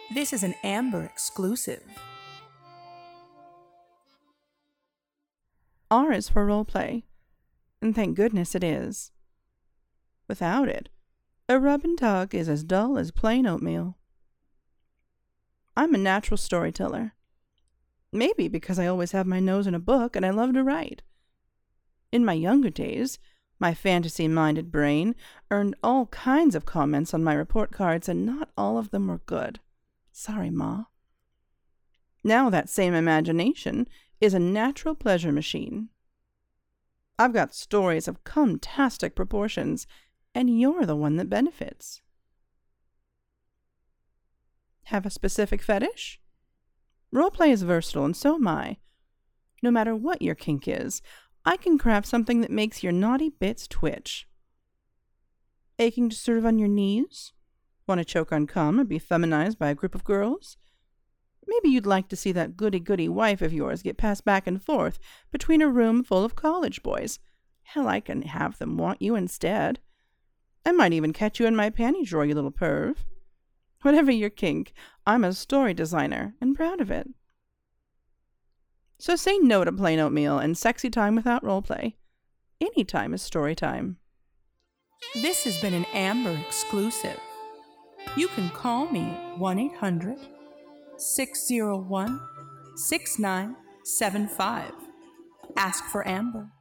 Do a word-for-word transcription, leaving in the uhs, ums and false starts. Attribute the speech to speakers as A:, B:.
A: This is an Amber exclusive.
B: R is for roleplay, and thank goodness it is. Without it, a rub and tug is as dull as plain oatmeal. I'm a natural storyteller. Maybe because I always have my nose in a book and I love to write. In my younger days, my fantasy-minded brain earned all kinds of comments on my report cards, and not all of them were good. Sorry, Ma. Now that same imagination is a natural pleasure machine. I've got stories of cumtastic proportions, and you're the one that benefits. Have a specific fetish? Roleplay is versatile, and so am I. No matter what your kink is, I can craft something that makes your naughty bits twitch. Aching to serve on your knees? Want to choke on cum or be feminized by a group of girls? Maybe you'd like to see that goody-goody wife of yours get passed back and forth between a room full of college boys. Hell, I can have them want you instead. I might even catch you in my panty drawer, you little perv. Whatever your kink, I'm a story designer and proud of it. So say no to plain oatmeal and sexy time without roleplay. Any time is story time.
A: This has been an Amber exclusive. You can call me one eight hundred, six oh one, six nine seven five. Ask for Amber.